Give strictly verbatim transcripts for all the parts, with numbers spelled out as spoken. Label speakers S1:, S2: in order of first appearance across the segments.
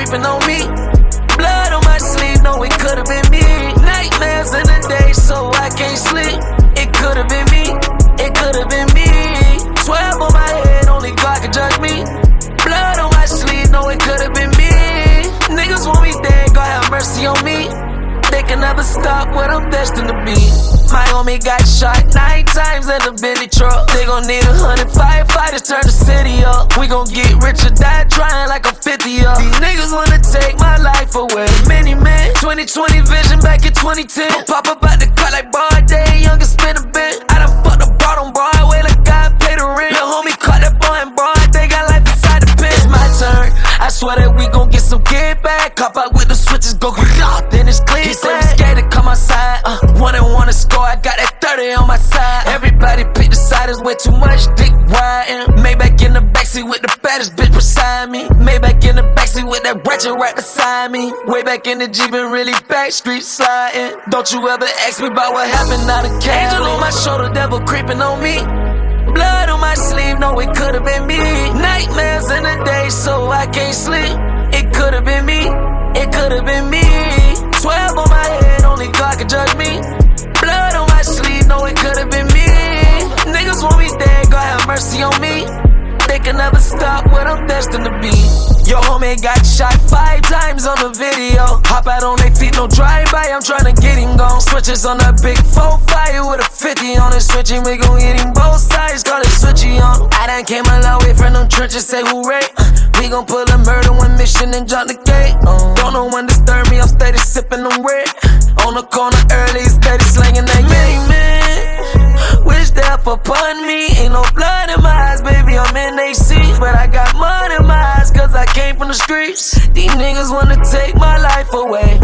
S1: creeping on me. Blood on my sleeve, no, it could've been me. Nightmares in the day, so I can't sleep. It could've been me, it could've been me. Twelve on my head, only God can judge me. Blood on my sleeve, no, it could've been me. Niggas want me dead, God have mercy on me. They can never stop what I'm destined to be. My homie got shot nine times in a Bentley truck. They gon' need a hundred firefighters, turn the city up. We gon' get rich or die trying like I'm fifty up. These niggas wanna take my life away. Many men, twenty twenty vision back in twenty ten. Pop up out the car like broad day, young and spin a bit. I done fucked a broad on Broadway like God paid the rent. Lil' homie caught that boy in broad, they got life inside the pen. It's my turn, I swear that we gon' get some kid back. Cop out with the switches, go then it's clear. He said we scared to come outside, uh, one and one to score, I got that thirty on my side. Everybody pick the side, is way too much dick riding. Maybach in the backseat with the baddest bitch beside me. Maybach in the backseat with that ratchet right beside me. Way back in the Jeep and really backstreet sliding. Don't you ever ask me about what happened out of Cali. Angel on my shoulder, devil creeping on me. Blood on my sleeve, no, it could've been me. Nightmares in the day, so I can't sleep. It could've been me, it could've been me. Twelve on my head, only God can judge me. Blood on my sleeve, no, it could've been me. Niggas want me dead, God have mercy on me. They can never stop what I'm destined to be. Your homie got shot five times on the video. Hop out on their feet, no drive-by, I'm tryna get him gone. Switches on that big four fire with a fifty on it. Switching, we gon' hit him both sides, call it switchy on. I done came a long way from them trenches, say hooray. Uh, we gon' pull a murder one mission and jump the gate. Uh, don't know when disturb me, I'm steady sipping them red. On the corner early, steady slanging that gang. Man, wish death upon me. Ain't no blood in my eyes, baby, I'm in A C. But I got mud in my eyes, cause I came from the streets. These niggas wanna take my life away.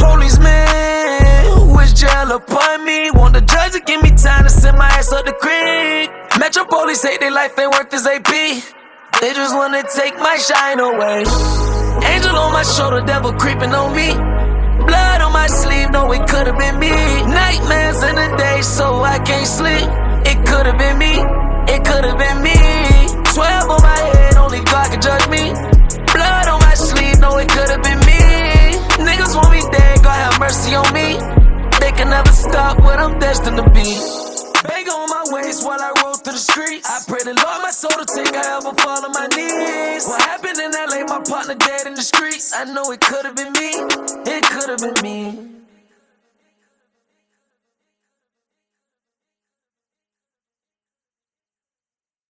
S1: Policeman, wish jail upon me. Want the judge to give me time to send my ass up the creek. Metro police hate their life ain't worth this A P. They just wanna take my shine away. Angel on my shoulder, devil creeping on me. Blood on my sleeve, no, it could've been me. Nightmares in the day, so I can't sleep. It could've been me, it could've been me. Twelve on my head, only God can judge me. Blood on my sleeve, no, it could've been me. Niggas want me dead, God have mercy on me. They can never stop what I'm destined to be. Bang on my waist while I roll through the streets. I pray the Lord my soul to take, I ever fall on my knees. What happened in L A, my partner dead in the streets. I know it could've been me, it could've been me.